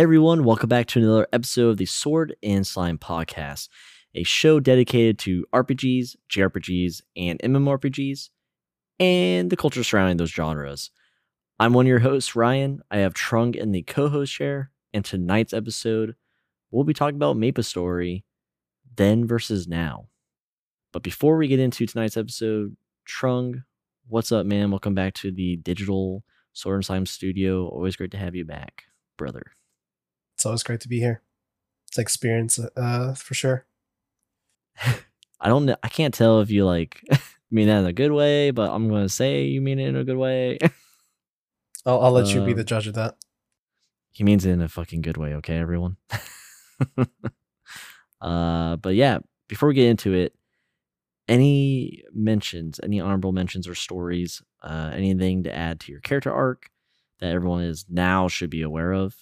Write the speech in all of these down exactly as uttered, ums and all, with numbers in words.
everyone, welcome back to another episode of the Sword and Slime Podcast, a show dedicated to R P Gs, J R P Gs, and MMORPGs, and the culture surrounding those genres. I'm one of your hosts, Ryan. I have Trung in the co-host chair, and tonight's episode, we'll be talking about MapleStory, then versus now. But before we get into tonight's episode, Trung, what's up, man? Welcome back to the digital Sword and Slime studio. Always great to have you back, brother. It's always great to be here. It's an experience, uh, for sure. I don't know. I can't tell if you like mean that in a good way, but I'm going to say you mean it in a good way. I'll, I'll let uh, you be the Um, judge of that. He means it in a fucking good way, okay, everyone? uh, but yeah, before we get into it, any mentions, any honorable mentions or stories, uh, anything to add to your character arc that everyone is now should be aware of?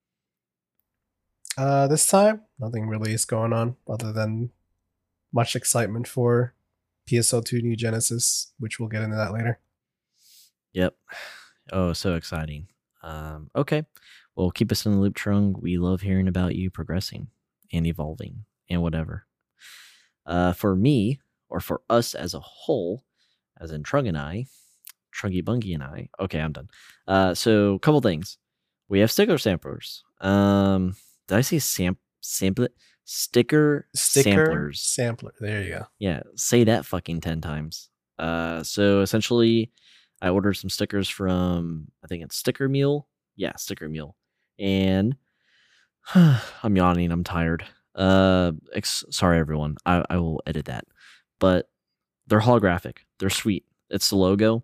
Uh, this time, nothing really is going on other than much excitement for P S O two New Genesis, which we'll get into that later. Yep. Oh, so exciting. Um, okay. Well, keep us in the loop, Trung. We love hearing about you progressing and evolving and whatever. Uh, for me, or for us as a whole, as in Trung and I, Trungy Bungy and I. Okay, I'm done. Uh, so, a couple things. We have sticker samplers. Um, did I say sam sample sticker Sticker samplers? sampler. There you go. Yeah, say that fucking ten times. Uh, so essentially, I ordered some stickers from, I think it's Sticker Mule. Yeah, Sticker Mule. And I'm yawning. I'm tired. Uh, ex- sorry, everyone. I, I will edit that. But they're holographic. They're sweet. It's the logo.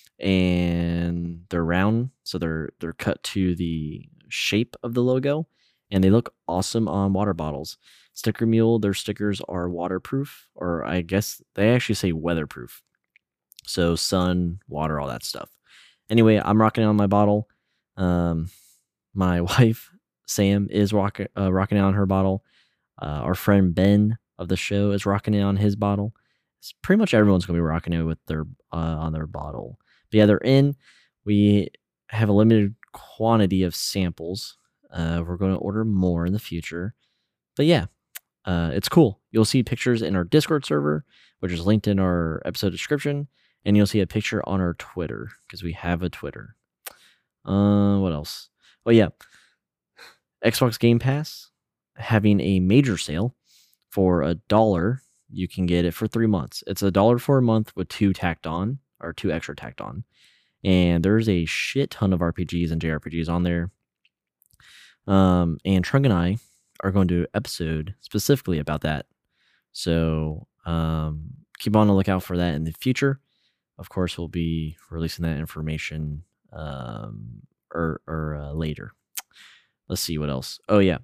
And they're round. So they're they're cut to the shape of the logo. And they look awesome on water bottles. Sticker Mule, their stickers are waterproof, or I guess they actually say weatherproof. So sun, water, all that stuff. Anyway, I'm rocking it on my bottle. Um, my wife, Sam, is rock, uh, rocking it on her bottle. Uh, our friend Ben of the show is rocking it on his bottle. It's pretty much everyone's going to be rocking it with their uh, on their bottle. But yeah, they're in. We have a limited quantity of samples. Uh, we're going to order more in the future. But yeah, uh, it's cool. You'll see pictures in our Discord server, which is linked in our episode description. And you'll see a picture on our Twitter, because we have a Twitter. Uh, what else? Oh, yeah. Xbox Game Pass having a major sale for a dollar. You can get it for three months. It's a dollar for a month with two tacked on, or two extra tacked on. And there's a shit ton of R P Gs and J R P Gs on there. Um, and Trung and I are going to do an episode specifically about that. So um, keep on the lookout for that in the future. Of course, we'll be releasing that information um, or, or uh, later. Let's see what else. Oh, yeah.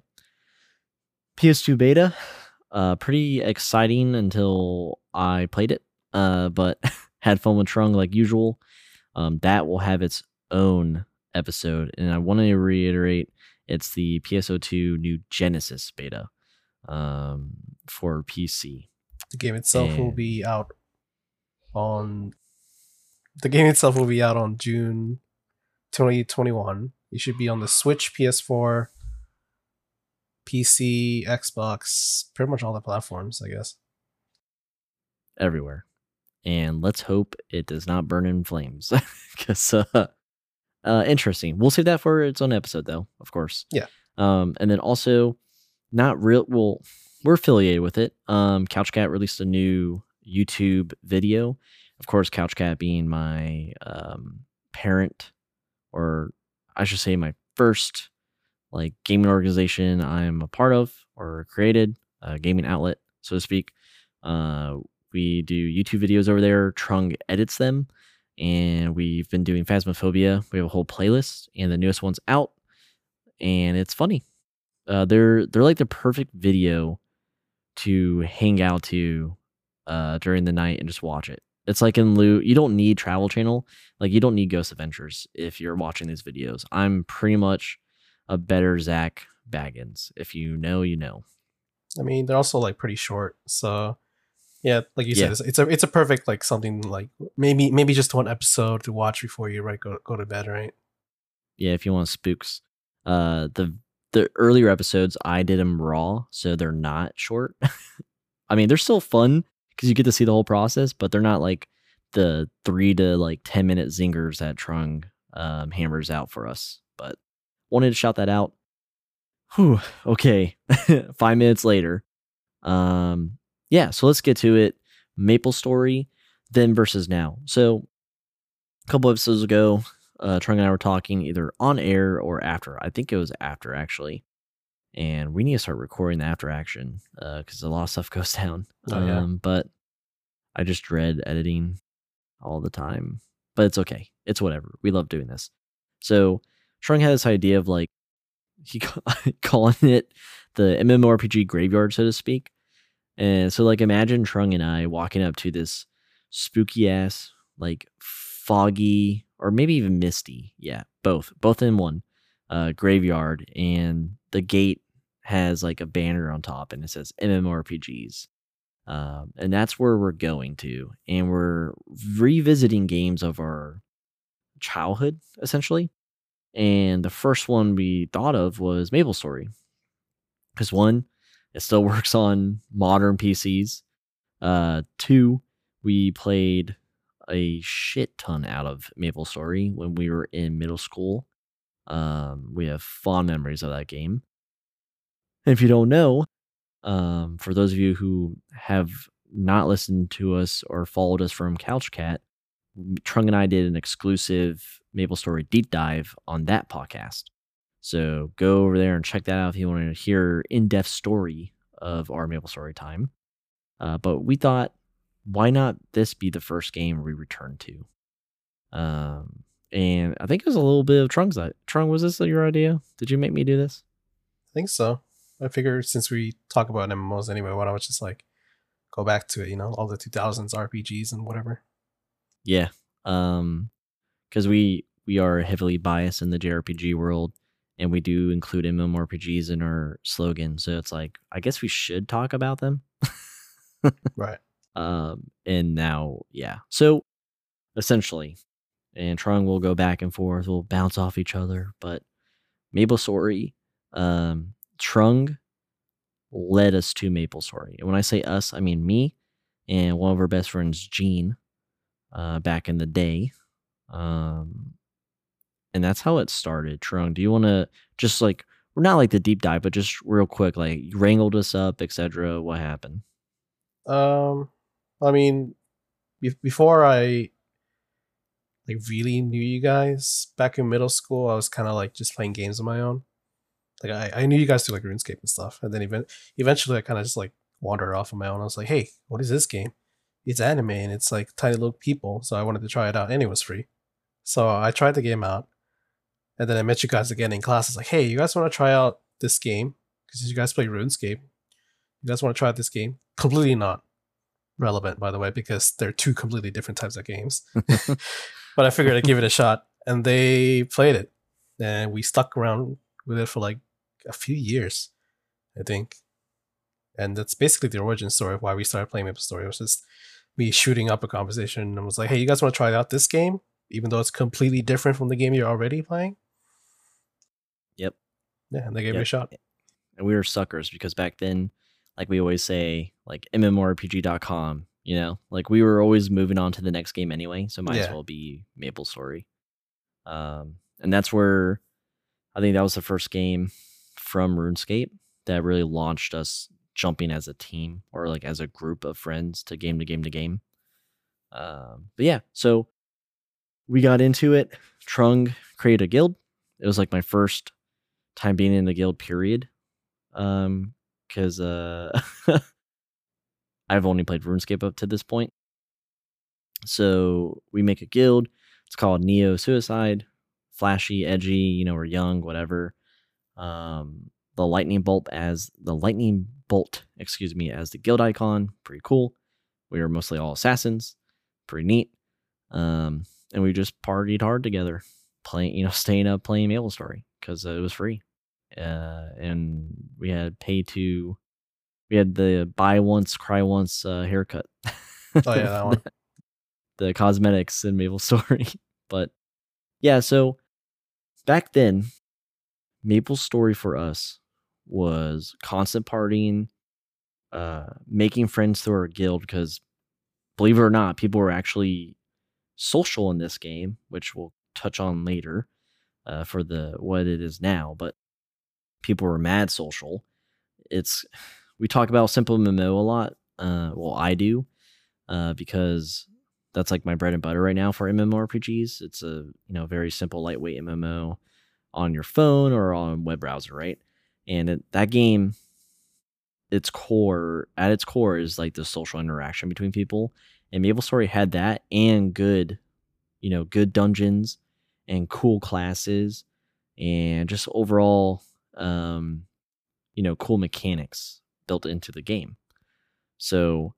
P S two beta. Uh, pretty exciting until I played it, uh, but had fun with Trung like usual. Um, that will have its own episode. And I want to reiterate, it's the P S O two New Genesis beta um, for P C. The game itself And will be out on the game itself will be out on June twenty twenty-one. It should be on the Switch, P S four, P C, Xbox, pretty much all the platforms, I guess. everywhere. And let's hope it does not burn in flames. Because uh, uh, interesting. We'll save that for its own episode, though, of course. Yeah. Um, and then also, not real. Well, we're affiliated with it. Um, CouchCat released a new YouTube video. Of course, CouchCat being my um, parent, or I should say my first like gaming organization I'm a part of or created, a gaming outlet, so to speak. Uh, we do YouTube videos over there. Trung edits them, and we've been doing Phasmophobia. We have a whole playlist, and the newest one's out, and it's funny. Uh, they're they're like the perfect video to hang out to uh, during the night and just watch it. It's like in lieu, you don't need Travel Channel. Like, you don't need Ghost Adventures if you're watching these videos. I'm pretty much a better Zach Baggins. If you know, you know. I mean, they're also like pretty short, so yeah, like you Yeah. said, it's, it's a it's a perfect like something like maybe maybe just one episode to watch before you right go go to bed, right? Yeah, if you want spooks. Uh, the the earlier episodes, I did them raw, so they're not short. I mean, they're still fun because you get to see the whole process, but they're not like the three to like ten minute zingers that Trung um, hammers out for us. But wanted to shout that out. Whew, okay, five minutes later. Um, yeah, so let's get to it. Maple Story, then versus now. So a couple episodes ago, uh, Trung and I were talking either on air or after. I think it was after, actually. And we need to start recording the after action because uh, a lot of stuff goes down. Oh, um, yeah. But I just dread editing all the time. But it's okay. It's whatever. We love doing this. So Trung had this idea of like, he calling it the MMORPG graveyard, so to speak. And so, like, imagine Trung and I walking up to this spooky ass, like, foggy, or maybe even misty. Yeah, both, both in one uh, graveyard. And the gate has like a banner on top and it says MMORPGs. Um, and that's where we're going to. And we're revisiting games of our childhood, essentially. And the first one we thought of was Maple Story. Because one, it still works on modern P Cs. Uh, two, we played a shit ton out of Maple Story when we were in middle school. Um, we have fond memories of that game. And if you don't know, um, for those of you who have not listened to us or followed us from CouchCat, Trung and I did an exclusive Maple Story deep dive on that podcast. So go over there and check that out if you want to hear in-depth story of our Maple Story time. Uh, but we thought, why not this be the first game we return to? Um, and I think it was a little bit of Trung's. Trung, was this your idea? Did you make me do this? I think so. I figured since we talk about M M Os anyway, why don't we just like go back to it, you know, all the two thousands R P Gs and whatever. Yeah. Um, because we, we are heavily biased in the J R P G world. And we do include MMORPGs in our slogan. So it's like, I guess we should talk about them. Right. Um, and now, yeah. So essentially, and Trung will go back and forth. We'll bounce off each other. But Maple Story, um, Trung led us to Maple Story. And when I say us, I mean me and one of our best friends, Gene, uh, back in the day. Um, And that's how it started. Trung, do you want to just like, we're not like the deep dive, but just real quick, like you wrangled us up, et cetera. What happened? Um, I mean, be- before I like really knew you guys back in middle school, I was kind of like just playing games on my own. Like I, I knew you guys do like RuneScape and stuff, and then even eventually I kind of just like wandered off on my own. I was like, hey, what is this game? It's anime and it's like tiny little people, so I wanted to try it out, and it was free. So I tried the game out. And then I met you guys again in class. It's like, hey, you guys want to try out this game? Because you guys play RuneScape. You guys want to try out this game? Completely not relevant, by the way, because they're two completely different types of games. But I figured I'd give it a shot. And they played it. And we stuck around with it for like a few years, I think. And that's basically the origin story of why we started playing Maple Story. It was just me shooting up a conversation and was like, hey, you guys want to try out this game? Even though it's completely different from the game you're already playing? Yep. Yeah, and they gave yep. it a shot. And we were suckers because back then, like we always say, like M M O R P G dot com, you know, like we were always moving on to the next game anyway. So might Yeah. as well be Maple Story. Um, and that's where I think that was the first game from RuneScape that really launched us jumping as a team or like as a group of friends to game to game to game. Um, but yeah, so we got into it. Trung created a guild. It was like my first time being in the guild, period. Um, because uh, I've only played RuneScape up to this point. So we make a guild. It's called Neo Suicide. Flashy, edgy. You know, we're young, whatever. Um, the lightning bolt as the lightning bolt, excuse me, as the guild icon. Pretty cool. We were mostly all assassins. Pretty neat. Um. And we just partied hard together, playing, you know, staying up playing Maple Story because uh, it was free. Uh, and we had pay to, we had the buy once, cry once uh, haircut. Oh, yeah, that one. The cosmetics in Maple Story. But yeah, so back then, Maple Story for us was constant partying, uh, making friends through our guild because, believe it or not, people were actually social in this game, which we'll touch on later uh, for the what it is now. But people were mad social. It's we talk about simple M M O a lot. Uh, well, I do uh, because that's like my bread and butter right now for MMORPGs. It's a you know very simple, lightweight M M O on your phone or on a web browser, right? And it, that game, its core at its core is like the social interaction between people. And MapleStory had that and good, you know, good dungeons and cool classes and just overall, um, you know, cool mechanics built into the game. So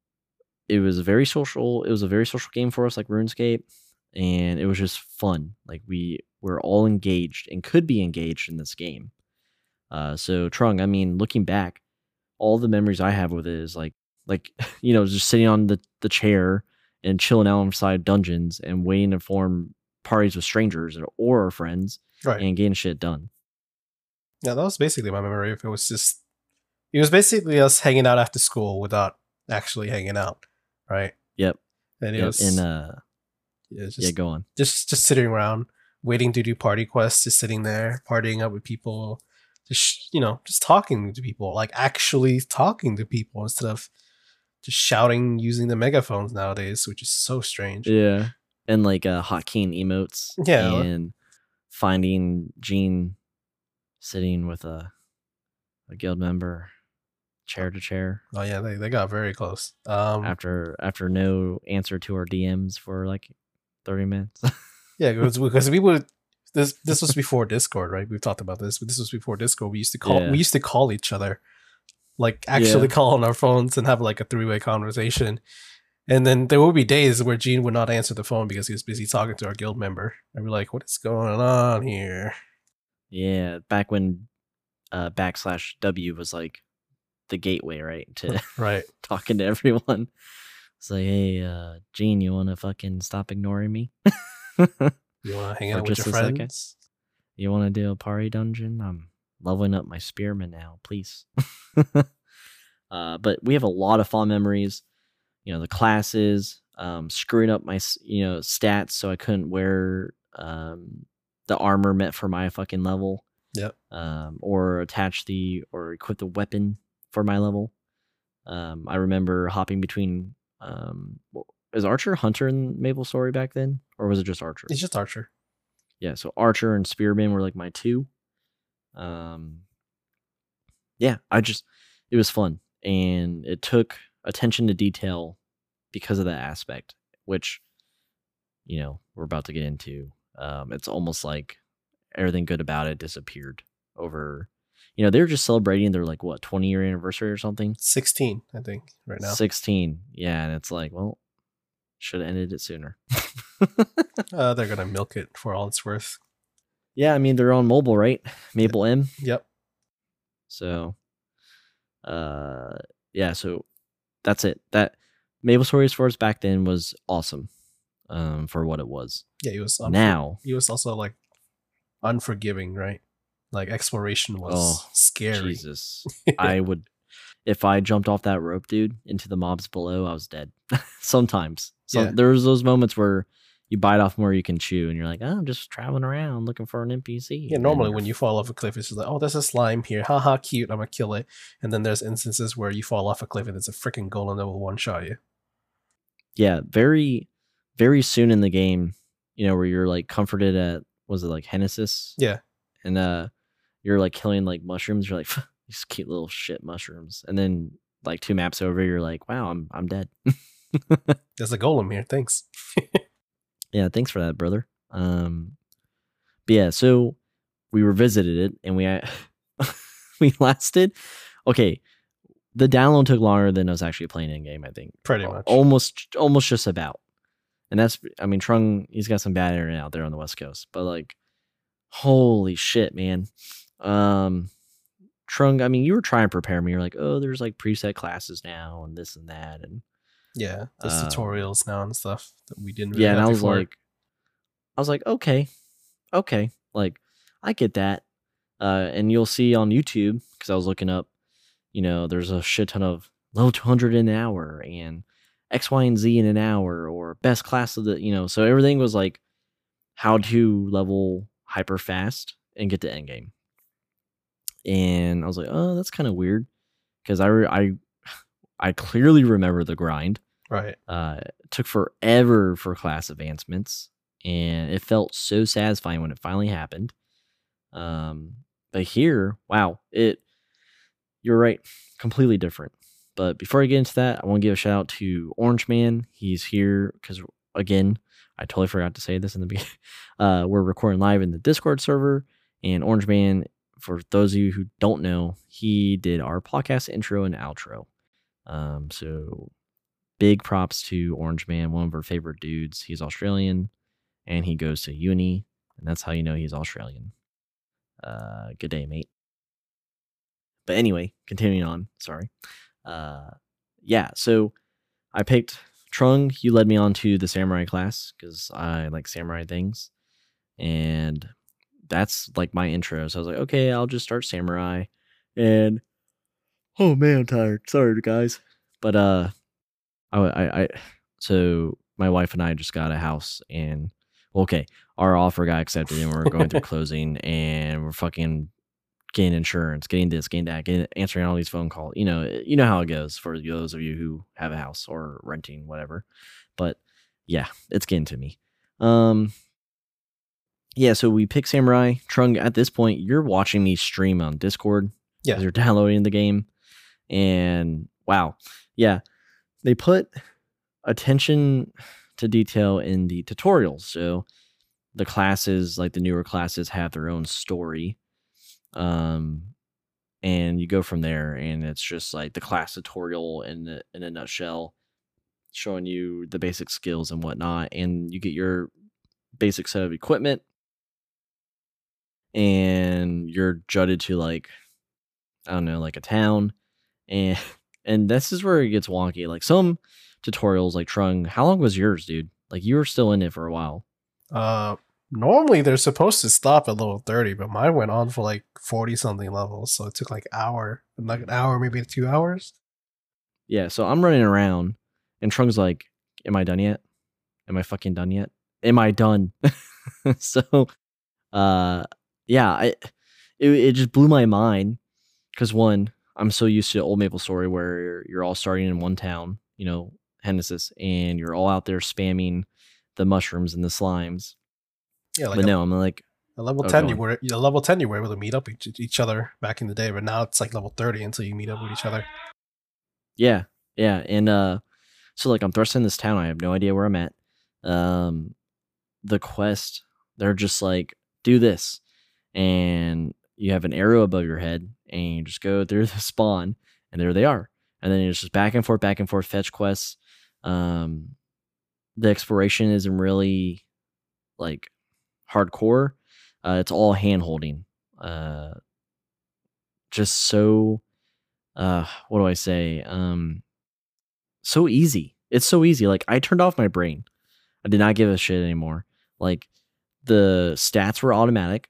it was a very social. It was a very social game for us, like RuneScape, and it was just fun. Like we were all engaged and could be engaged in this game. Uh, so Trung, I mean, looking back, all the memories I have with it is like, like you know, just sitting on the, the chair and chilling out inside dungeons and waiting to form parties with strangers or our friends Right. and getting shit done. Yeah, that was basically my memory. If it was just, it was basically us hanging out after school without actually hanging out, right? Yep. And it yep. was, and uh, yeah, just, yeah, go on. Just just sitting around, waiting to do party quests, just sitting there, partying up with people, just you know, just talking to people, like actually talking to people instead of just shouting using the megaphones nowadays, which is so strange. Yeah, and like uh, hotkey emotes. Yeah, and finding Gene sitting with a a guild member, chair to chair. Oh yeah, they, they got very close. Um, after after no answer to our D Ms for like thirty minutes. yeah, because because we would. This this was before Discord, right? We've talked about this, but this was before Discord. We used to call Yeah. we used to call each other, like actually Yeah. call on our phones and have like a three way conversation. And then there would be days where Gene would not answer the phone because he was busy talking to our guild member. And we're like, what is going on here? Yeah, back when uh, backslash W was like the gateway, right? To right. talking to everyone. It's like, hey, uh, Gene, you want to fucking stop ignoring me? You want to hang For out with just your a second? friends? You want to do a party dungeon? I'm leveling up my spearman now, please. uh, but we have a lot of fond memories. You know, the classes, um, screwing up my, you know, stats so I couldn't wear um, the armor meant for my fucking level. Yep. Um, or attach the, or equip the weapon for my level. Um, I remember hopping between, um, is Archer Hunter in Maple Story back then? Or was it just Archer? It's just Archer. Yeah, so Archer and Spearman were like my two. Um, yeah, I just, it was fun. And it took attention to detail because of that aspect, which, you know, we're about to get into. Um, it's almost like everything good about it disappeared over, you know, they were just celebrating their like what twenty year anniversary or something. sixteen, I think, right now. sixteen, yeah, and it's like, well, should have ended it sooner. uh, they're gonna milk it for all it's worth. Yeah, I mean they're on mobile, right? Maple M. Yep. So, uh, yeah, so that's it. That Maple Story as far as back then was awesome, um, for what it was. Yeah, he was unfor- now. He was also like unforgiving, right? Like exploration was Oh, scary. Jesus, I would, if I jumped off that rope, dude, into the mobs below, I was dead. Sometimes, so Yeah. there's those moments where you bite off more you can chew, and you're like, oh, I'm just traveling around looking for an N P C. Yeah, And normally then- when you fall off a cliff, it's just like, oh, there's a slime here. Haha, cute. I'm gonna kill it. And then there's instances where you fall off a cliff and it's a freaking golem that will one shot you. yeah, very, very soon in the game, you know, where you're like comforted at, was it like Hennesis? Yeah. And uh, you're like killing like mushrooms. You're like, these cute little shit mushrooms. And then like two maps over, you're like, wow, I'm I'm dead. There's a golem here. Thanks. Yeah, thanks for that, brother. Um, but yeah, so we revisited it and we we lasted. Okay, the download took longer than us actually playing in game. I think Pretty much. almost almost just about. And that's, I mean, Trung, he's got some bad internet out there on the West Coast, but like, holy shit, man. Um, Trung, I mean, you were trying to prepare me. You're like, oh, there's like preset classes now and this and that, and Yeah, there's Um, tutorials now and stuff that we didn't really yeah, and have I was before. like, I was like, okay, okay, like I get that. Uh, and you'll see on YouTube, because I was looking up, you know, there's a shit ton of level two hundred in an hour and X, Y, and Z in an hour, or best class of the, you know, so everything was like how to level hyper fast and get to endgame. And I was like, oh, that's kind of weird, because I, re- I, I clearly remember the grind. Right. Uh, it took forever for class advancements, and it felt so satisfying when it finally happened. Um, but here, wow, it. You're right, completely different. But before I get into that, I want to give a shout out to Orange Man. He's here because, again, I totally forgot to say this in the beginning. Uh, we're recording live in the Discord server, and Orange Man, for those of you who don't know, he did our podcast intro and outro. Um, so big props to Orange Man, one of our favorite dudes. He's Australian, and he goes to uni, and that's how you know he's Australian. Uh, good day, mate. But anyway, continuing on, sorry. Uh, yeah, so I picked Trung. You led me on to the samurai class because I like samurai things. And that's like my intro. So I was like, okay, I'll just start samurai. And oh man, I'm tired. Sorry, guys. But uh, I, I, I so my wife and I just got a house, and okay, our offer got accepted, and we're going through closing, and we're fucking getting insurance, getting this, getting that, getting answering all these phone calls. You know, you know how it goes for those of you who have a house or renting, whatever. But yeah, it's getting to me. Um, yeah, so we pick Samurai. Trung, at this point, you're watching me stream on Discord. Yeah. You're downloading the game. And wow. Yeah. They put attention to detail in the tutorials. So the classes, like the newer classes, have their own story. Um, and you go from there, and it's just like the class tutorial in a, in a nutshell, showing you the basic skills and whatnot, and you get your basic set of equipment, and you're judged to like, I don't know, like a town, and and this is where it gets wonky. Like some tutorials, like Trung, how long was yours, dude? Like you were still in it for a while. Uh, normally they're supposed to stop at level thirty, but mine went on for like forty something levels, so it took like an hour, like an hour, maybe two hours. Yeah, so I'm running around, and Trung's like, "Am I done yet? Am I fucking done yet? Am I done?" So, uh, yeah, I it it just blew my mind because one, I'm so used to Old Maple Story where you're all starting in one town, you know, Hennesis, and you're all out there spamming the mushrooms and the slimes. Yeah, like But a, no, I'm like, a level oh, ten, go you on. were at level ten, you were able to meet up with each, each other back in the day, but now it's like level thirty until you meet up with each other. Yeah, yeah, and uh, so like I'm thrust in this town. I have no idea where I'm at. Um, the quest, they're just like, do this, and you have an arrow above your head, and you just go through the spawn, and there they are. And then it's just back and forth, back and forth, fetch quests. Um, the exploration isn't really like hardcore. Uh, it's all hand holding. Uh, just so, uh, what do I say? Um, so easy. It's so easy. Like I turned off my brain. I did not give a shit anymore. Like the stats were automatic,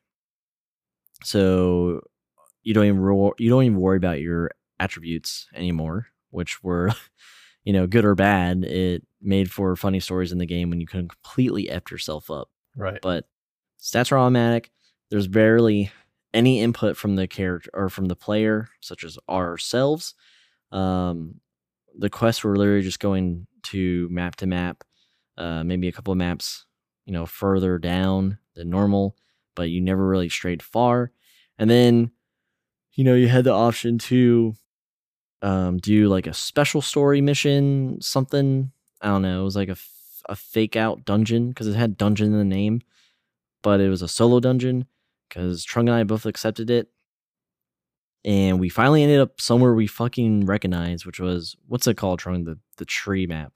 so you don't even ro- you don't even worry about your attributes anymore, which were, you know, good or bad. It made for funny stories in the game when you can completely f yourself up. Right. But stats are automatic. There's barely any input from the character or from the player, such as ourselves. Um, the quests were literally just going to map to map, uh, maybe a couple of maps, you know, further down than normal, but you never really strayed far. And then, you know, you had the option to um, do like a special story mission, something. I don't know. It was like a, f- a fake out dungeon because it had dungeon in the name, but it was a solo dungeon because Trung and I both accepted it. And we finally ended up somewhere we fucking recognize, which was, what's it called, Trung? The, the tree map.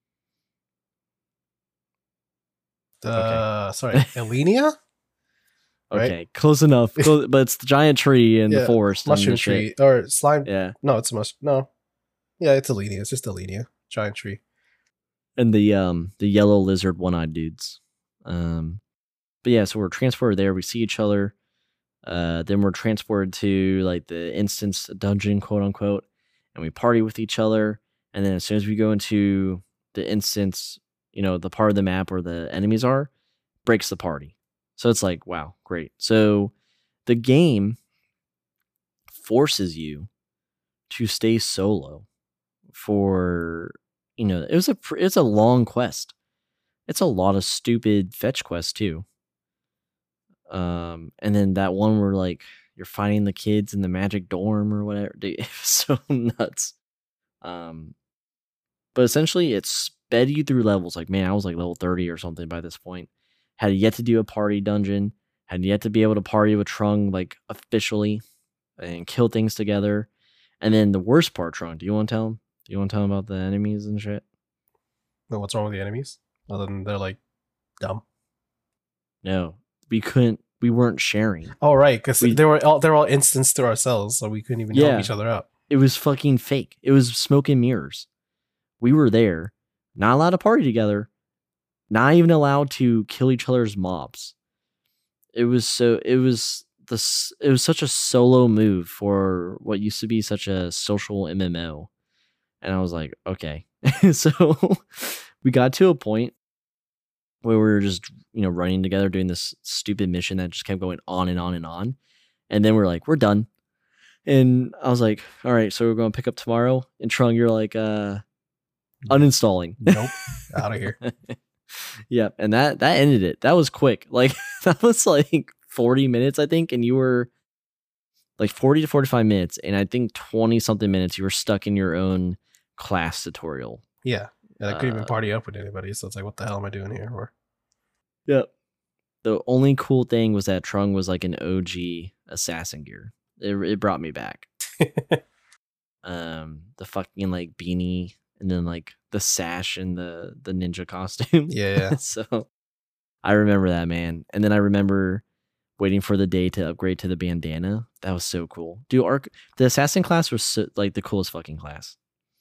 Uh, sorry, Elenia? Right? Okay, close enough. Close, but it's the giant tree in the Yeah, forest. and Mushroom the shit. tree or slime. Yeah. No, it's a mush. No, yeah, it's Elenia. It's just Elenia, giant tree. And the um the yellow lizard one eyed dudes. Um but yeah, so we're transported there, we see each other. Uh, then we're transported to like the instance dungeon, quote unquote, and we party with each other. And then as soon as we go into the instance, you know, the part of the map where the enemies are, breaks the party. So it's like, wow, great. So the game forces you to stay solo for, you know, it was a it's a long quest. It's a lot of stupid fetch quests too. Um, and then that one where like you're fighting the kids in the magic dorm or whatever. Dude, it was so nuts. Um, but essentially it sped you through levels. Like, man, I was like level thirty or something by this point. Had yet to do a party dungeon. Had yet to be able to party with Trung like officially and kill things together. And then the worst part, Trung, do you want to tell him? Do you want to tell him about the enemies and shit? But what's wrong with the enemies? Other than they're like dumb. No, we couldn't. We weren't sharing. Oh right, because We- they were all they were all instanced to ourselves, so we couldn't even Yeah. help each other out. It was fucking fake. It was smoke and mirrors. We were there, not allowed to party together, not even allowed to kill each other's mobs. It was so. It was the. s- It was such a solo move for what used to be such a social M M O, and I was like, okay. So we got to a point where we were just, you know, running together doing this stupid mission that just kept going on and on and on, and then we're like, we're done. And I was like, all right, so we're going to pick up tomorrow. And Trung, you're like, uh, uninstalling. Nope, out of here. Yep. And that, that ended it. That was quick. Like, that was like forty minutes, I think. And you were like forty to forty-five minutes. And I think twenty something minutes, you were stuck in your own class tutorial. Yeah, and I couldn't even Uh, party up with anybody, so it's like, what the hell am I doing here? Or Yep. The only cool thing was that Trung was like an O G assassin gear. It, it brought me back. Um, the fucking like beanie and then like the sash and the the ninja costume. yeah, So I remember that, man. And then I remember waiting for the day to upgrade to the bandana. That was so cool. Dude, Arc the assassin class was so, like the coolest fucking class.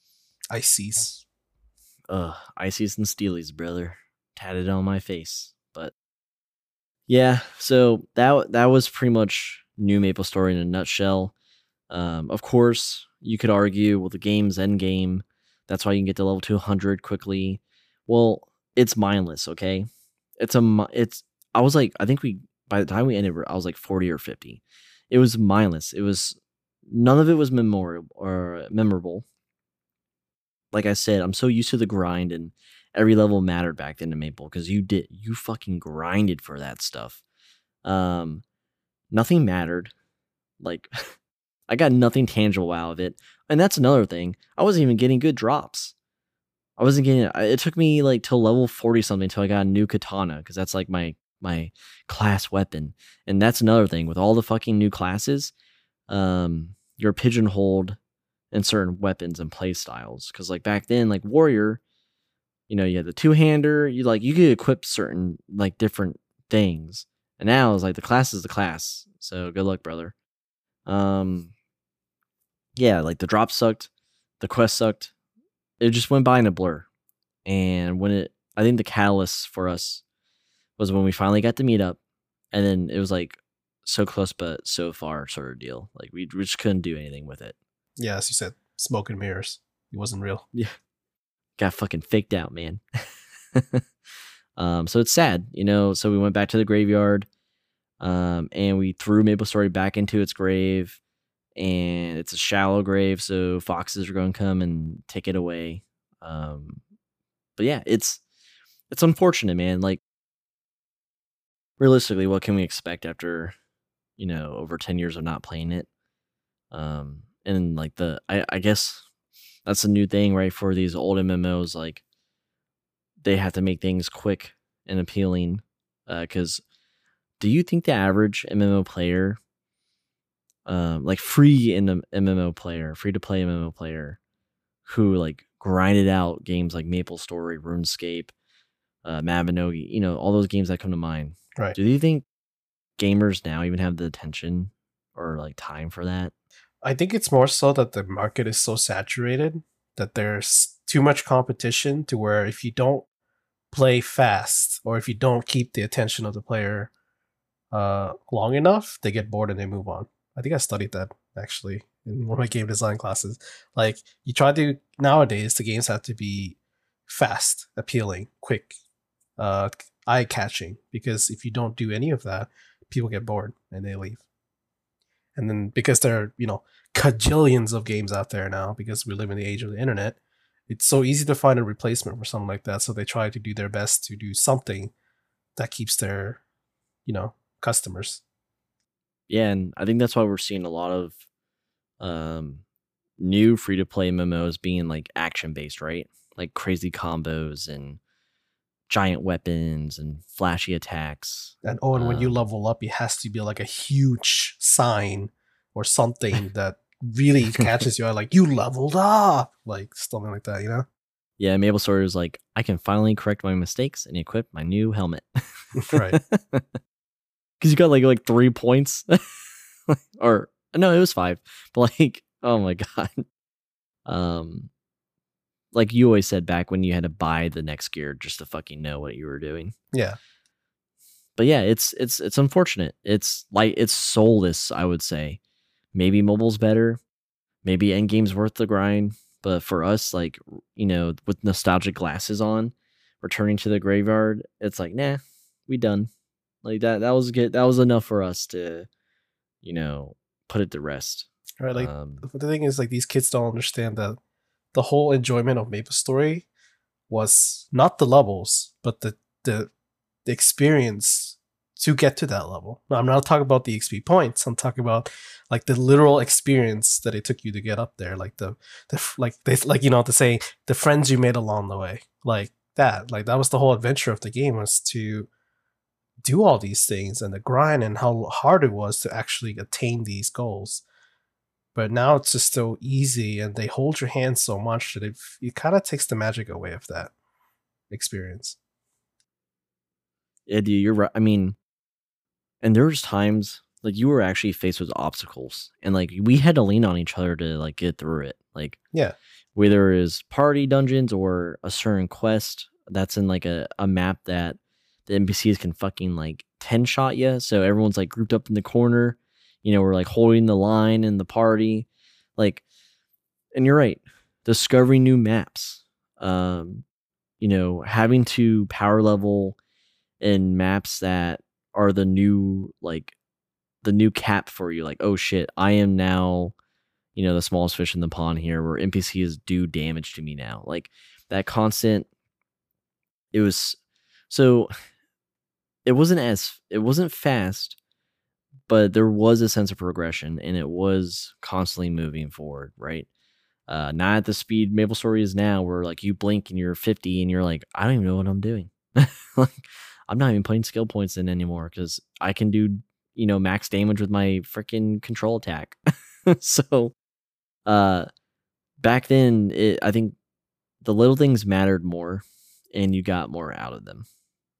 Ices. Ugh, Ices and Steelies, brother. Tatted on my face. But yeah, so that that was pretty much New Maple Story in a nutshell. Um, of course, you could argue, well, the game's end game. That's why you can get to level two hundred quickly. Well, it's mindless, okay? It's a mi- it's. I was like, I think we by the time we ended, I was like forty or fifty. It was mindless. It was none of it was memorable or memorable. Like I said, I'm so used to the grind and every level mattered back then to Maple because you did you fucking grinded for that stuff. Um, nothing mattered. Like I got nothing tangible out of it, and that's another thing. I wasn't even getting good drops. I wasn't getting. It took me like till level forty something until I got a new katana because that's like my my class weapon, and that's another thing with all the fucking new classes. Um, you're pigeonholed in certain weapons and play styles because like back then, like warrior, you know, you had the two hander. You like you could equip certain like different things, and now it's like the class is the class. So good luck, brother. Um, yeah, like the drop sucked, the quest sucked. It just went by in a blur. And when it, I think the catalyst for us was when we finally got to meet up, and then it was like so close but so far sort of deal. Like we, we just couldn't do anything with it. Yeah, as you said, smoke and mirrors. It wasn't real. Got fucking faked out, man. um, so it's sad, you know. So we went back to the graveyard, um, and we threw Maple Story back into its grave, and it's a shallow grave, so foxes are going to come and take it away. Um, but yeah, it's it's unfortunate, man. Like realistically, what can we expect after, you know, over ten years of not playing it? Um, and like the, I, I guess that's a new thing, right? For these old M M Os, like they have to make things quick and appealing. Uh, cause do you think the average M M O player, um, like free in the M M O player, free to play M M O player who like grinded out games like Maple Story, RuneScape, uh, Mabinogi, you know, all those games that come to mind. Right. Do you think gamers now even have the attention or like time for that? I think it's more so that the market is so saturated that there's too much competition to where if you don't play fast or if you don't keep the attention of the player uh, long enough, they get bored and they move on. I think I studied that actually in one of my game design classes. Like you try to nowadays, the games have to be fast, appealing, quick, uh, eye catching. Because if you don't do any of that, people get bored and they leave. And then because there are you know cajillions of games out there now, because we live in the age of the internet, it's so easy to find a replacement for something like that. So they try to do their best to do something that keeps their you know customers. Yeah, and I think that's why we're seeing a lot of um, new free to play M M Os being like action based, right? Like crazy combos and giant weapons and flashy attacks. And oh, and when you Um, level up, it has to be like a huge sign or something that really catches your eye, like you leveled up, like something like that, you know? yeah, Maple Story was like, I can finally correct my mistakes and equip my new helmet. Right. Because you got like like three points, or no, it was five. But like, oh my god, um, like you always said back when you had to buy the next gear just to fucking know what you were doing. Yeah. But yeah, it's it's it's unfortunate. It's like it's soulless, I would say. Maybe mobile's better. Maybe endgame's worth the grind. But for us, like, you know, with nostalgic glasses on, returning to the graveyard, it's like, nah, we done. Like that that was good. That was enough for us to, you know, put it to rest. Right. Like Um, the thing is, like these kids don't understand that the whole enjoyment of Maple Story was not the levels, but the the, the experience to get to that level. Now, I'm not talking about the X P points. I'm talking about like the literal experience that it took you to get up there. Like the the like they like you know to say the friends you made along the way. Like that. Like that was the whole adventure of the game, was to do all these things and the grind and how hard it was to actually attain these goals. But now it's just so easy and they hold your hand so much that it, it kind of takes the magic away of that experience. yeah, dude, you're right. I mean, and there was times like you were actually faced with obstacles, and like we had to lean on each other to like get through it. Like Yeah. whether it is party dungeons or a certain quest that's in like a, a map that the N P Cs can fucking like ten shot you. So everyone's like grouped up in the corner. You know, we're like holding the line in the party. Like, and you're right, discovering new maps. Um, you know, having to power level in maps that are the new like the new cap for you. Like, oh shit, I am now, you know, the smallest fish in the pond here, where N P Cs do damage to me now. Like that constant. It was so. It wasn't as it wasn't fast, but there was a sense of progression, and it was constantly moving forward. Right. Uh, not at the speed Maple Story is now, where like you blink and you're fifty, and you're like, I don't even know what I'm doing. Like, I'm not even putting skill points in anymore because I can do, you know, max damage with my freaking control attack. So, uh, back then, it, I think the little things mattered more, and you got more out of them.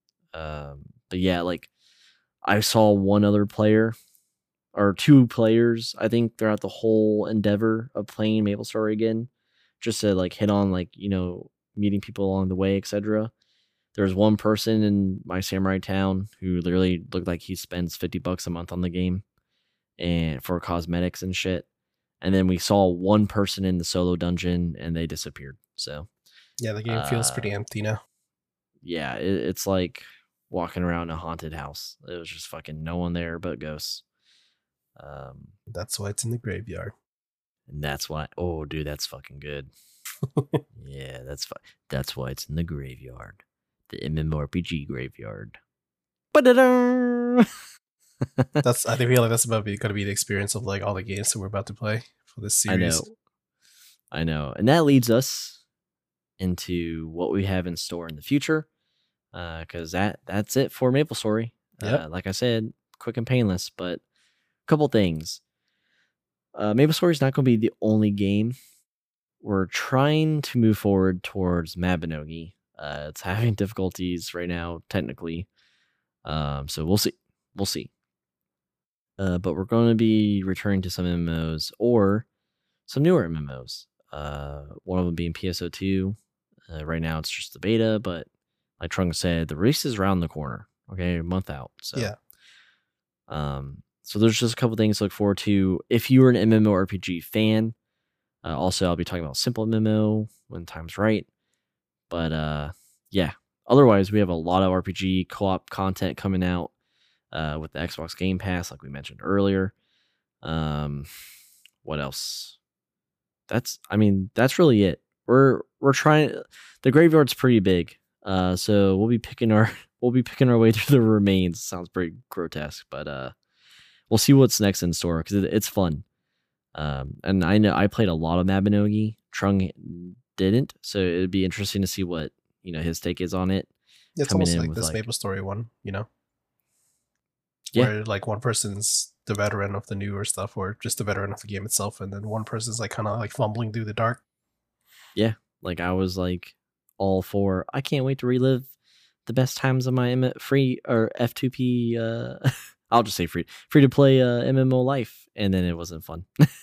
Um, but yeah, like I saw one other player or two players, I think, throughout the whole endeavor of playing Maple Story again, just to like hit on like, you know, meeting people along the way, et cetera. There was one person in my samurai town who literally looked like he spends fifty bucks a month on the game and for cosmetics and shit. And then we saw one person in the solo dungeon and they disappeared. So Yeah, the game feels pretty uh, empty now. yeah, it, it's like walking around a haunted house. It was just fucking no one there but ghosts. Um, That's why it's in the graveyard. and that's why. Oh, dude, that's fucking good. Yeah, that's fu- that's why it's in the graveyard, the MMORPG graveyard. Ba-da-da! That's I feel like that's about to be going to be the experience of like all the games that we're about to play for this I series. know, I know, and that leads us into what we have in store in the future. Because that that's it for Maple Story. Yep. Uh, like I said, quick and painless, but a couple things. Uh, Maple Story is not going to be the only game. We're trying to move forward towards Mabinogi. Uh, it's having difficulties right now, technically. Um, so we'll see. We'll see. Uh, but we're going to be returning to some M M Os or some newer M M Os. Uh, one of them being P S O two. Uh, right now it's just the beta, but like Trunk said, the release is around the corner. Okay, a month out. So Yeah. Um, so there's just a couple things to look forward to. If you are an MMORPG fan, uh, also I'll be talking about simple M M O when time's right. But uh, yeah, otherwise we have a lot of R P G co-op content coming out uh, with the Xbox Game Pass, like we mentioned earlier. Um, what else? That's, I mean, that's really it. We're we're trying. The graveyard's pretty big, uh, so we'll be picking our we'll be picking our way through the remains. Sounds pretty grotesque, but uh, we'll see what's next in store because it, it's fun. Um, and I know I played a lot of Mabinogi. Trung didn't, so it'd be interesting to see what you know his take is on it. It's almost like this like, MapleStory one, you know, yeah. Where like one person's the veteran of the newer stuff, or just the veteran of the game itself, and then one person's like kind of like fumbling through the dark. Yeah, like I was like all for. I can't wait to relive the best times of my M- free or F two P. Uh, I'll just say free, free to play uh, M M O life, and then it wasn't fun.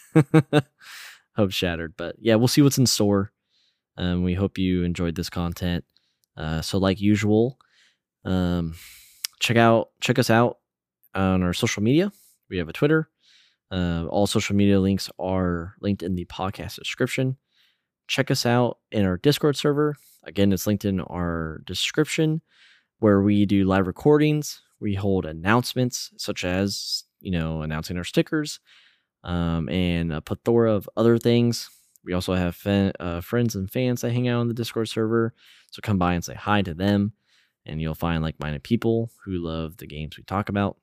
Hope shattered, but yeah, we'll see what's in store. Um, we hope you enjoyed this content. Uh, so like usual, um, check out check us out on our social media. We have a Twitter. Uh, all social media links are linked in the podcast description. Check us out in our Discord server. Again, it's linked in our description, where we do live recordings. We hold announcements such as, you know, announcing our stickers um, and a plethora of other things. We also have fan, uh, friends and fans that hang out on the Discord server. So come by and say hi to them. And you'll find like-minded people who love the games we talk about.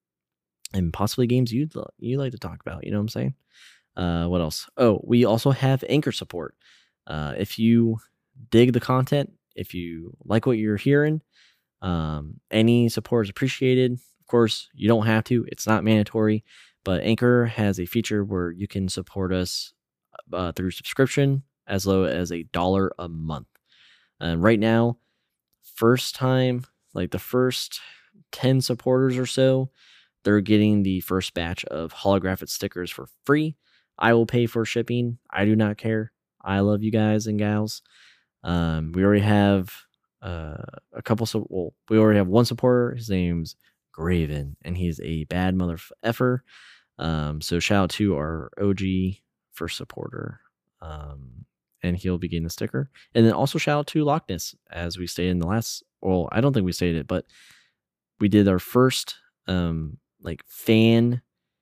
And possibly games you'd lo- you like to talk about. You know what I'm saying? Uh, what else? Oh, we also have Anchor support. Uh, if you dig the content, if you like what you're hearing, um, any support is appreciated. Of course, you don't have to. It's not mandatory. But Anchor has a feature where you can support us uh, through subscription as low as a dollar a month. And right now, first time, like the first ten supporters or so, they're getting the first batch of holographic stickers for free. I will pay for shipping. I do not care. I love you guys and gals. Um, we already have uh, a couple. So well, we already have one supporter. His name's Graven, and he's a bad mother effer. Um, so shout out to our O G first supporter. Um, and he'll be getting the sticker. And then also shout out to Loch Ness, as we stated in the last. Well, I don't think we stated it, but we did our first um like fan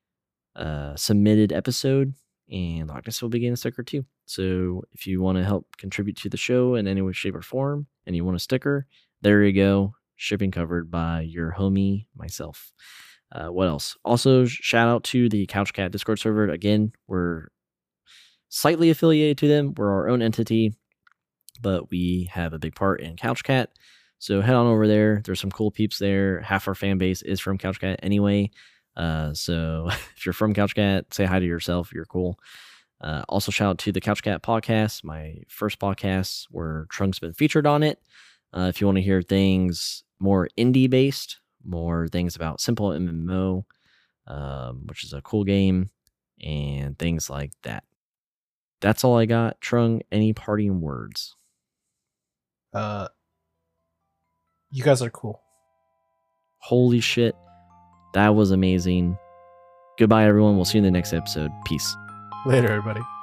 uh submitted episode, and Loch Ness will be getting a sticker too. So if you want to help contribute to the show in any way, shape, or form, and you want a sticker, there you go. Shipping covered by your homie, myself. Uh, what else? Also, shout out to the CouchCat Discord server. Again, we're slightly affiliated to them. We're our own entity, but we have a big part in CouchCat. So head on over there. There's some cool peeps there. Half our fan base is from CouchCat anyway. Uh, so if you're from CouchCat, say hi to yourself. You're cool. Uh, also, shout out to the CouchCat podcast, my first podcast where Trunk's been featured on it. Uh, if you want to hear things more indie based, more things about simple M M O, um, which is a cool game, and things like that. That's all I got. Trung, any parting words? Uh, you guys are cool. Holy shit. That was amazing. Goodbye, everyone. We'll see you in the next episode. Peace. Later, everybody.